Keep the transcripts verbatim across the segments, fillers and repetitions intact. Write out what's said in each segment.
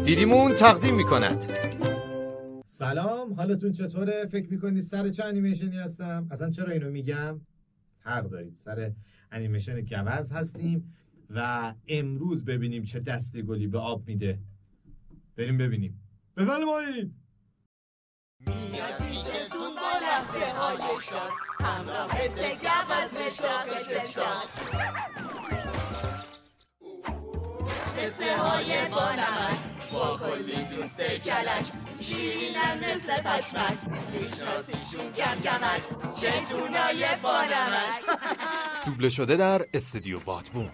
دیدیمون تقدیم میکند. سلام، حالتون چطوره؟ فکر میکنید سر چه انیمیشنی هستم؟ اصلا چرا اینو میگم؟ حق دارید، سر انیمیشن گوز هستیم و امروز ببینیم چه دسته گلی به آب میده. بریم ببینیم. بفرمایید. میاد پیشتون با لحظه های شاد، همراه گوز مشتاق شاد، قصه های بانمک با کلی دوست کلک، شیرینن مثل پشمک، میشناسیشون کم کمک، شیطونای بانمک. دوبله شده در استودیو بادبون.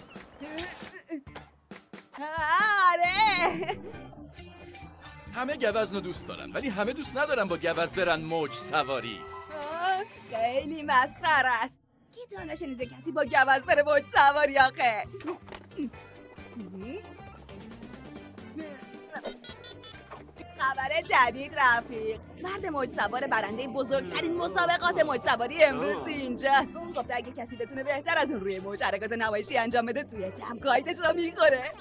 آره همه گوزنو دوست دارن ولی همه دوست ندارن با گوز برن موج سواری. خیلی مسخره است. کی تا نشنیده کسی با گوز بره موج سواری آخه؟ خبر جدید رفیق، مرد موج سوار برنده بزرگترین مسابقات موج سواری امروز اینجاست. اون گفته اگه کسی بتونه بهتر از اون روی موج حرکات نمایشی انجام بده توی جمع قایدش رو میخوره.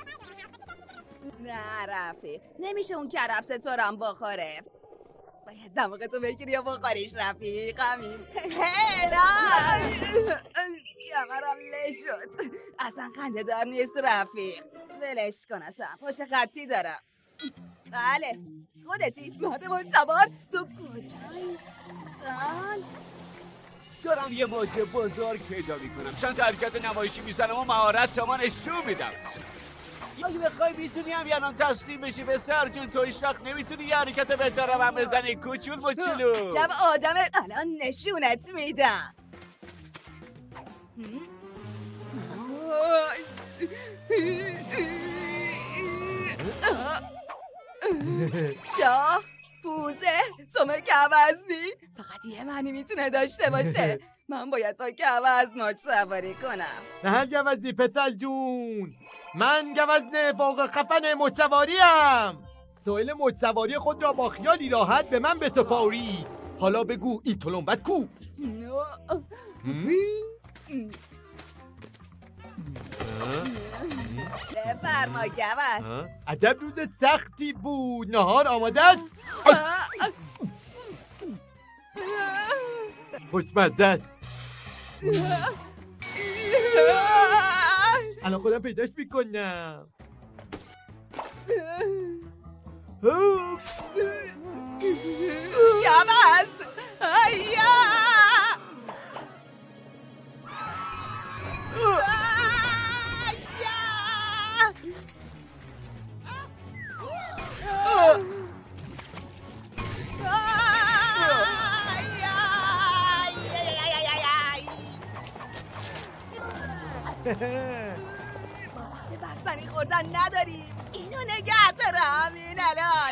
نه رفیق، نمیشه اون کرفس تو رم بخوره. باید دماغتو بگیری و بخوریش رفیق. همین هیران کمرم له شد. اصلا خنده دار نیست رفیق. ولش کن، اصلا پشت خطی دارم. بله خودتی مرد موج سوار؟ تو کجایی؟ قال دارم یه موج بزرگ پیدا میکنم، چند تا حرکت نمایشی میزنم و مهارت تامان نشون میدم. اگه بخوای میتونی هم یعنان تسلیم بشی به سر جون، تو هیچ وقت نمیتونی یه حرکت بهتر هم بزنی کوچول موچولو. عجب آدمه، الان نشونت میدم. شاه، پوزه، سمه گوزنی، فقط یه معنی میتونه داشته باشه. من باید با گوز موج سواری کنم. نه گوزنی پسر جون، من گوزن فوق خفن موج سواریم. ساحل موج سواری خود را با خیالی راحت به من بسپاری. حالا بگو این تلمبت کو؟ بفرما گوز. عجب روز سختی بود. نهار آماده است؟ خوشمزه است. الان خودم پیداش میکنم. گوز ایا بستنی خوردن نداریم، اینو نگه دارم همین الان.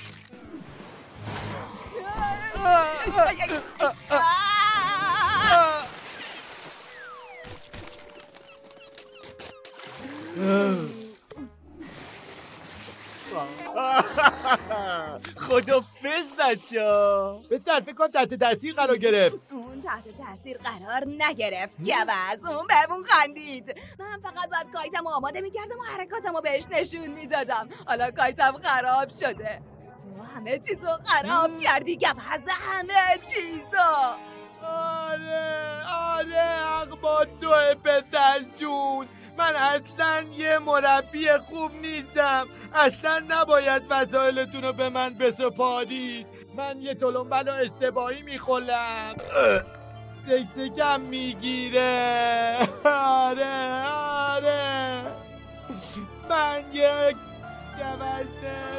خدافظ بچه‌ها. بهتر فکر کنم تحت تاثیر قرار گرفت. اون تحت تاثیر قرار نگرفت گوز، اون بهمون خندید. من فقط باید کایتم آماده میکردم و حرکاتم رو بهش نشون میدادم. حالا کایتم خراب شده. تو همه چیزو خراب کردی گوز، همه چیزو. آره آره حق با توه پسر جون. من اصلا یه مربی خوب نیستم. اصلا نباید وسایلتون رو به من بسپارید. من یه تلمبل اشتباهی میخورم، سکسکم میگیره. آره آره من یک گوزن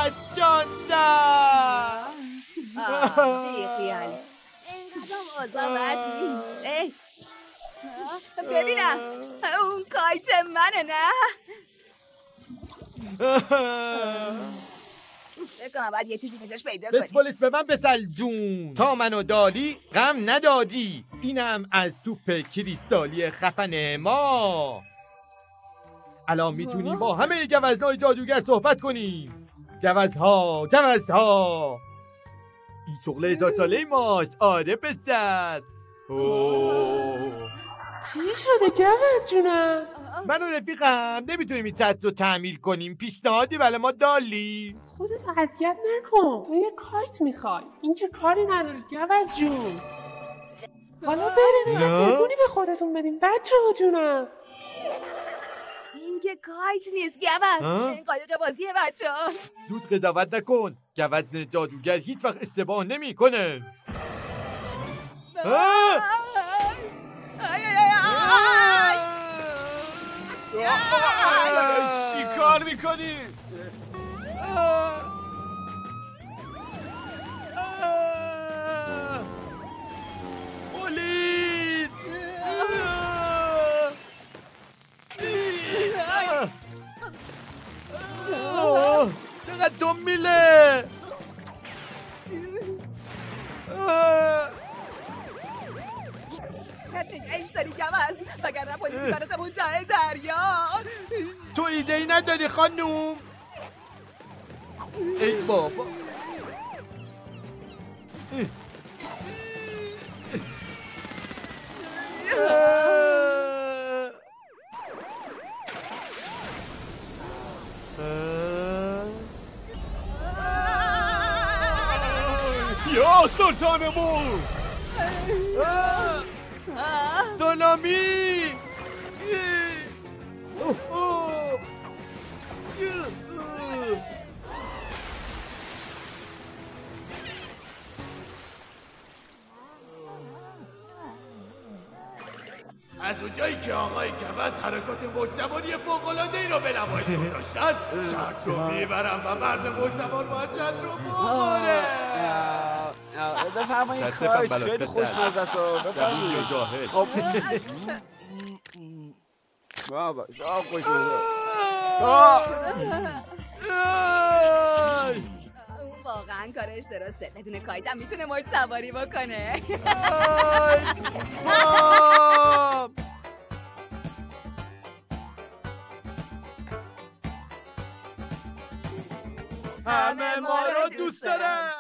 بدشانسم. بیخیال، اینقدر اوضاع بد نیست. ببینم اون کایت منه. نه بکنم باید یه چیزی بهش پیدا کنی. بسپولش به من پسر جون. تا منو دالی غم ندادی. اینم از توپ کریستالی خفن ما. الان میتونیم با همه گوزنای جادوگر صحبت کنیم. گوزها گوزها، این شغل هزار ساله ماست. آره پسر. اوه چی شده گوز جونم؟ من و رفیقم نمیتونیم این سد رو تعمیر کنیم. پیشنهادی برای ما دالی؟ خودت اذیت نکن، تو یه کارت میخوای، این که کاری نداری گوز جون. حالا بریم یه تکونی به خودتون بدیم بچه ها جونم. این که کایت نیست گوز، این قایق بازی بچه ها. زود قضاوت نکن، گوزن جادوگر هیچ وقت اشتباه نمی کنه. چی کار میکنی؟ اولید چقدر دم میله. نگهش داری گوز، وگرنه پلیس میبرتمون ته دریا. تو ایده ای نداری خانوم؟ ای بابا. یا سلطانمون سونامی. از اونجایی که آقای گوز حرکات موج‌زبانی فوق‌العاده‌ای رو به نمایش گذاشتن، شرط رو میبرم و مرد موج‌زبان باید چند رو بخوره. بفرمایید کارت خیلی خوشمزه است. بفرمایید جاهل. بابا شاید خوشمزه. واقعا کارش درسته، بدون کایت هم میتونه موج سواری بکنه. همه ما رو دوست دارن.